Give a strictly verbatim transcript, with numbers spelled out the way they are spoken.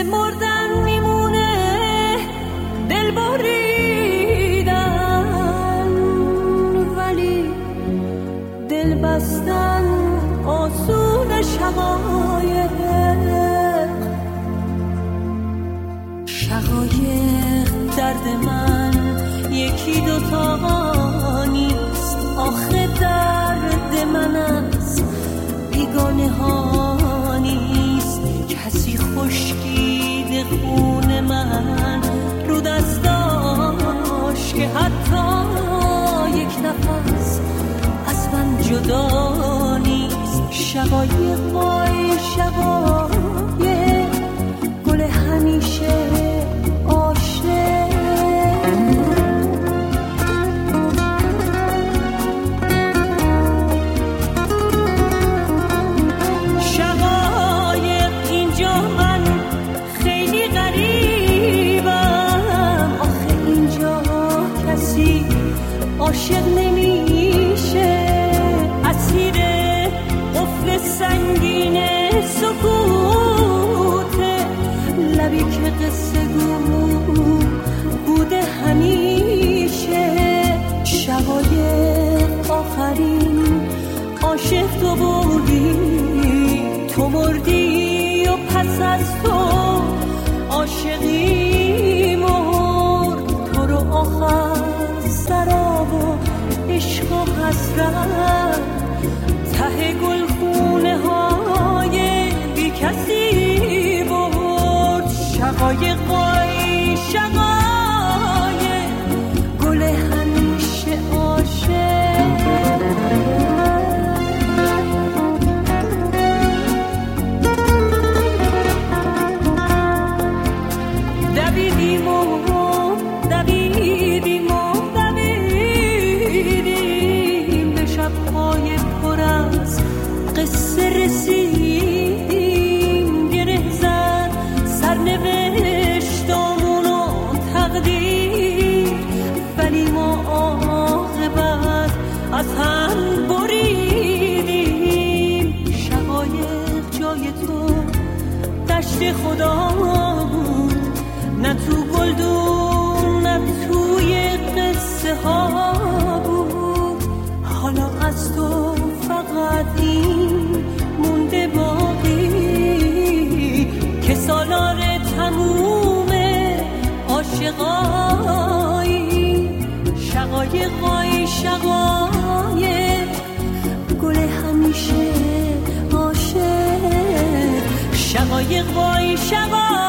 مثل مردن میمونه دل بریدن، ولی دل بستن آسون شقایق. شقایق درد من یکی دوتا نیست، آخه درد من از بیگانه ها نیست. کسی خشکید خون من رو دستاش که حتی یک نفس از من جدا نیست. شقایق وای شقایق گل همیشه عاشق. شقایق اینجا من خیلی غریبم، آخه اینجا کسی عاشق نمیشه. اسیر قفل سنگین سکوت لبی که قصه گو بوده همیشه. شقایق آخرین عاشق تو بودی، تو مردی و پس از تو عاشقی مرد. تو رو آخر سراب و عشق و حسرت ته گلخونه های بی کسی برد. شقایق وای شقایق گل همیشه عاشق. دویدیم و دویدیم و دویدیم به شب‌های پر از قصه رسیدیم. گره زد سرنوشتمون و تقدیر، ولی ما عاقبت از هم بریدیم. شقایق جای تو دشت خدا بود، نه تو گلدون نه توی قصه ها بود. حالا از تو فقط این مونده باقی که سالار تموم عاشقایی. شقایق وای شقایق گل همیشه عاشق. شقایق وای شقایق